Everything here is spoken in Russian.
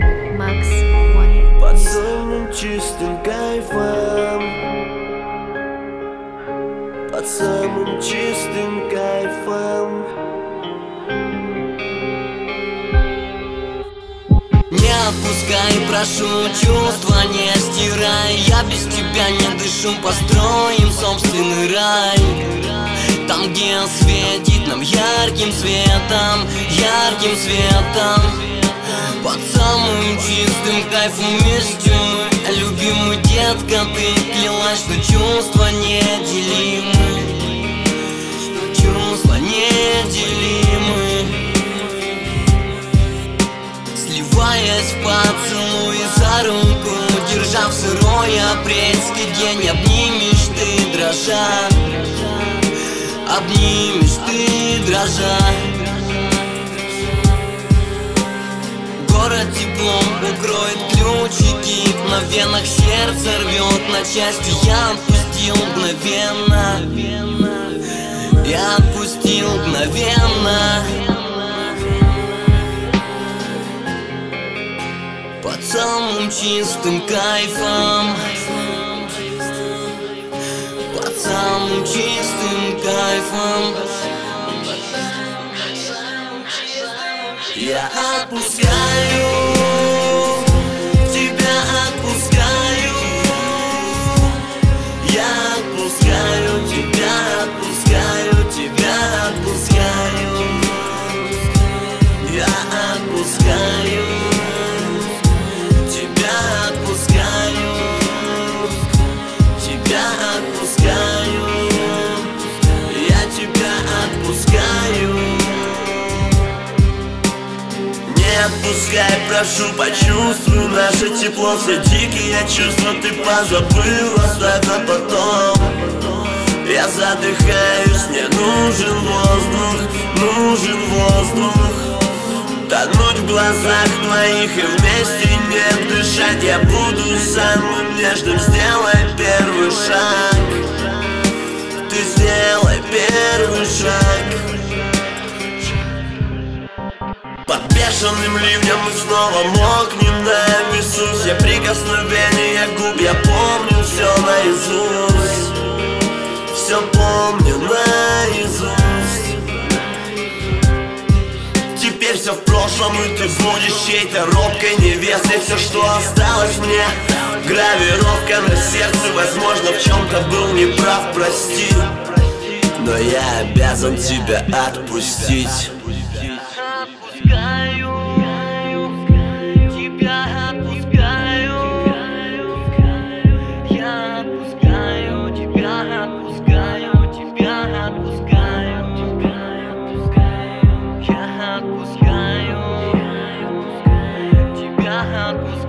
Max One под Music. самым чистым кайфом, под самым чистым кайфом. Не отпускай, прошу, чувства не стирай. Я без тебя не дышу, построим собственный рай. Там, где светит нам ярким светом, ярким светом. Под самым чистым кайфом вместе мы, любимый детка, ты клялась, что чувства неделимы, что чувства неделимы. Сливаясь в поцелуй за руку, держа в сырой апрельский день, обнимешь ты, дрожа, обнимешь ты, дрожа. Город теплом укроет ключики, на венах сердце рвет на части. Я отпустил мгновенно, я отпустил мгновенно. Под самым чистым кайфом, под самым чистым кайфом. Я отпускаю, тебя отпускаю. Я отпускаю, тебя отпускаю, тебя отпускаю. Я отпускаю, тебя отпускаю, тебя отпускаю. Я тебя отпускаю. Не отпускай, прошу, почувствуй наше тепло. Все дикие чувства ты позабыл, оставь на потом. Я задыхаюсь, мне нужен воздух, нужен воздух. Тонуть в глазах твоих и вместе не дышать. Я буду самым нежным, сделай первый шаг. Ты сделай первый шаг. Под бешеным ливнем мы снова мокнем на весу. Все прикосновения губ я помню все наизусть, все помню наизусть. Теперь все в прошлом, и ты будешь чьей-то робкой невестой. Все, что осталось мне, гравировка на сердце. Возможно, в чем-то был неправ, прости, но я обязан тебя отпустить. Отпускаю, тебя отпускаю. Я отпускаю, тебя отпускаю, тебя отпускаю. Я отпускаю, тебя отпускаю.